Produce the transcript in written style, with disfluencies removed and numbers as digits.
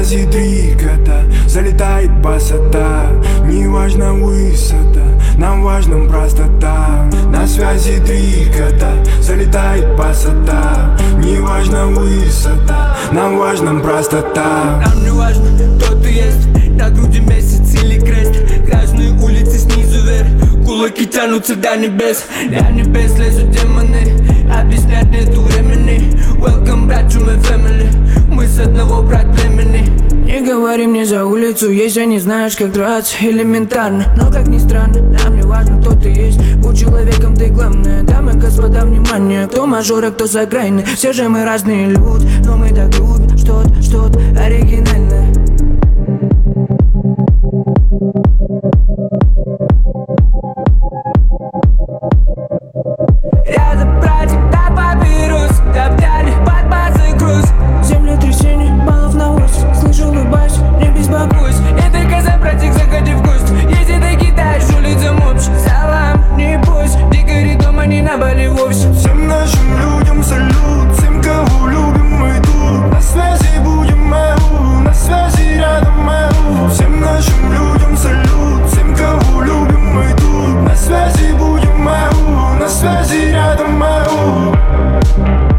связи три кота, залетает басота. Неважно высота, нам важна простота. На связи три кота, залетает басота. Неважно высота, нам важна простота. Нам не важно, кто ты есть, на груди месяц или крест. Грязные улицы снизу вверх, кулаки тянутся до небес. До небес лезут демоны, объяснять нету времени. Welcome back to my family, мы с одного брат племени. Не говори мне за улицу, если не знаешь, как драться. Элементарно, но как ни странно, нам не важно, кто ты есть. Будь человеком, ты главное. Дамы и господа, внимание, кто мажор, а кто с окраины. Все же мы разные люди, но мы так любим что-то оригинальное. Рядом братик, да папирус, топтали под базой груз. Землетрясение, баллов на 8, слышу, улыбаюсь, не беспокойся. Это коза, братик, заходи в гости. Если ты кидаешь улицам общий салам, не бойся, дикари дома не на Бали вовсе. Всем нашим людям салют, всем, кого любим мы тут. На связи будем мы, на связи рядом мы. Всем нашим людям салют, всем, кого любим мы тут. На связи будем мы, на связи рядом мы.